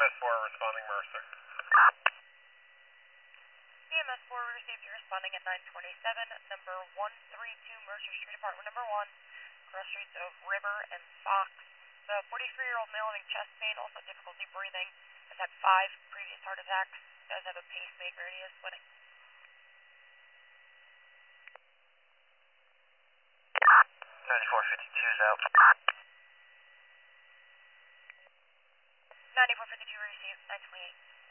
EMS 4 responding Mercer. EMS 4 received, you responding at 927, number 132 Mercer Street, apartment number 1, cross streets of River and Fox. The 43-year-old male having chest pain, also difficulty breathing, has had 5 previous heart attacks, does have a pacemaker, and he is sweating. 9452's out. 9452 received, 928.